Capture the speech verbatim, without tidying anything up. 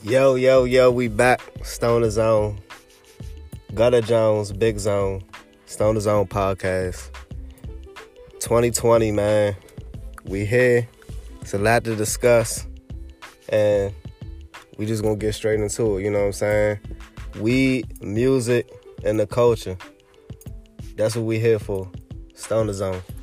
Yo, yo, yo, we back. Stoner Zone. Gutter Jones, Big Zone. Stoner Zone podcast. twenty twenty, man. We here. It's a lot to discuss. And we just gonna get straight into it, you know what I'm saying? Weed, music, and the culture. That's what we here for. Stoner Zone.